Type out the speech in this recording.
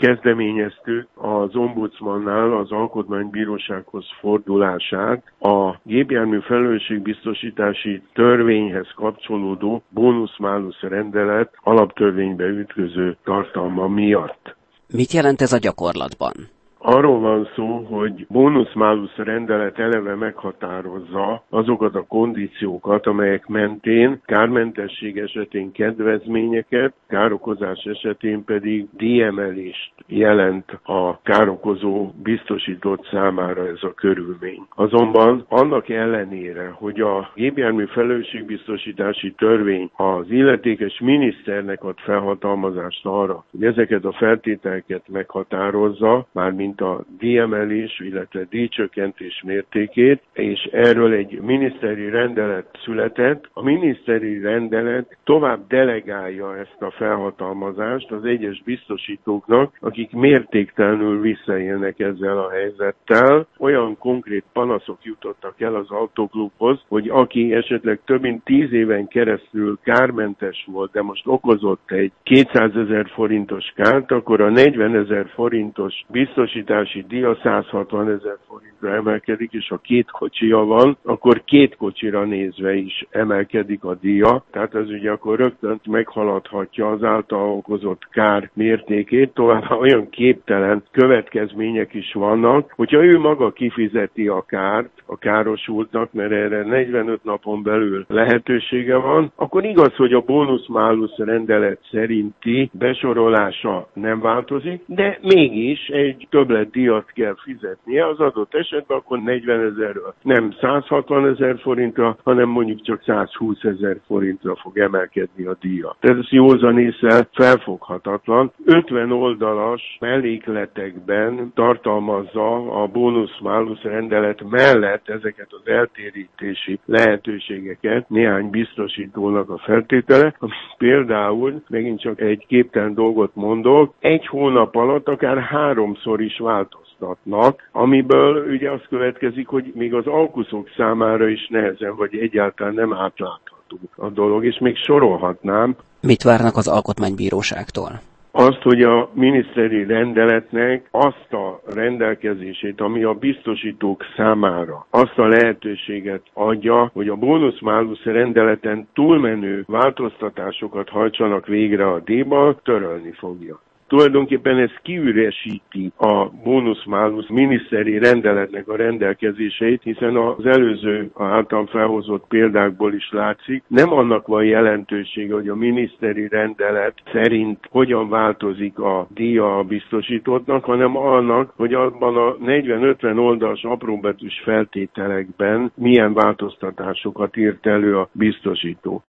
kezdeményeztük az ombudsmannál az alkotmánybírósághoz fordulását a gépjármű felelősségbiztosítási törvényhez kapcsolódó bónusz-málusz rendelet alaptörvénybe ütköző tartalma miatt. Mit jelent ez a gyakorlatban? Arról van szó, hogy bónusz-málusz rendelet eleve meghatározza azokat a kondíciókat, amelyek mentén kármentesség esetén kedvezményeket, károkozás esetén pedig díjemelést jelent a károkozó biztosított számára ez a körülmény. Azonban annak ellenére, hogy a gépjármű felelősségbiztosítási törvény az illetékes miniszternek ad felhatalmazást arra, hogy ezeket a feltételeket meghatározza, mármint a díjemelés, illetve díjcsökkentés mértékét, és erről egy miniszteri rendelet született. A miniszteri rendelet tovább delegálja ezt a felhatalmazást az egyes biztosítóknak, akik mértéktelenül visszaélnek ezzel a helyzettel. Olyan konkrét panaszok jutottak el az Autoklubhoz, hogy aki esetleg több mint 10 éven keresztül kármentes volt, de most okozott egy 200 000 forintos kárt, akkor a 40 000 forintos biztosítási díja 160 000 forintra emelkedik, és ha 2 kocsija van, akkor 2 kocsira nézve is emelkedik a díja. Tehát ez ugye akkor rögtön meghaladhatja az által okozott kár mértékét, továbbá olyan képtelen következmények is vannak, hogyha ő maga kifizeti a kárt a károsultnak, mert erre 45 napon belül lehetősége van, akkor igaz, hogy a bónusz-málusz rendelet szerinti besorolása nem változik, de mégis egy többletdíjat kell fizetnie, az adott esetben akkor 40 000-ről nem 160 000 forintra, hanem mondjuk csak 120 000 forintra fog emelkedni a díja. Tehát ez józan észre felfoghatatlan. 50 oldalas mellékletekben tartalmazza a bónusz-málusz rendelet mellett ezeket az eltérítési lehetőségeket néhány biztosítónak a feltétele, ami például, megint csak egy képtelen dolgot mondok, 1 hónap alatt akár 3-szor is változtatnak, amiből ugye az következik, hogy még az alkuszok számára is nehezen, vagy egyáltalán nem átlátható a dolog, és még sorolhatnám. Mit várnak az alkotmánybíróságtól? Azt, hogy a miniszteri rendeletnek azt a rendelkezését, ami a biztosítók számára azt a lehetőséget adja, hogy a bónusz-málusz rendeleten túlmenő változtatásokat hajtsanak végre a díjban, törölni fogja. Tulajdonképpen ez kiüresíti a bónusz-málusz miniszteri rendeletnek a rendelkezéseit, hiszen az előző által felhozott példákból is látszik, nem annak van jelentősége, hogy a miniszteri rendelet szerint hogyan változik a díja a biztosítottnak, hanem annak, hogy abban a 40-50 oldalas apróbetűs feltételekben milyen változtatásokat írt elő a biztosító.